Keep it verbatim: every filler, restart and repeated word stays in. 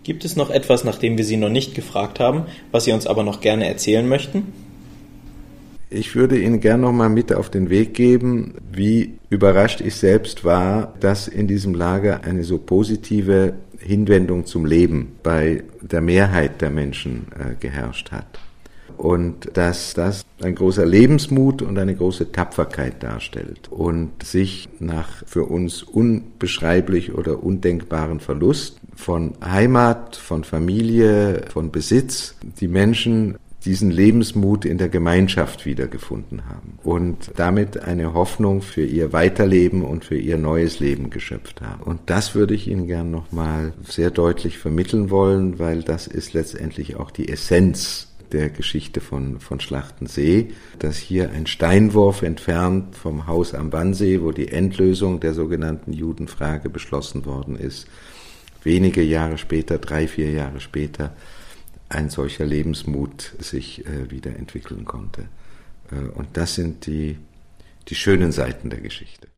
Gibt es noch etwas, nach dem wir Sie noch nicht gefragt haben, was Sie uns aber noch gerne erzählen möchten? Ich würde Ihnen gerne noch mal mit auf den Weg geben, wie überrascht ich selbst war, dass in diesem Lager eine so positive Hinwendung zum Leben bei der Mehrheit der Menschen äh, geherrscht hat. Und dass das ein großer Lebensmut und eine große Tapferkeit darstellt und sich nach für uns unbeschreiblich oder undenkbaren Verlust von Heimat, von Familie, von Besitz, die Menschen diesen Lebensmut in der Gemeinschaft wiedergefunden haben und damit eine Hoffnung für ihr Weiterleben und für ihr neues Leben geschöpft haben. Und das würde ich Ihnen gern nochmal sehr deutlich vermitteln wollen, weil das ist letztendlich auch die Essenz der Geschichte von, von Schlachtensee, dass hier ein Steinwurf entfernt vom Haus am Wannsee, wo die Endlösung der sogenannten Judenfrage beschlossen worden ist, wenige Jahre später, drei, vier Jahre später, ein solcher Lebensmut sich äh, wieder entwickeln konnte. Äh, und das sind die, die schönen Seiten der Geschichte.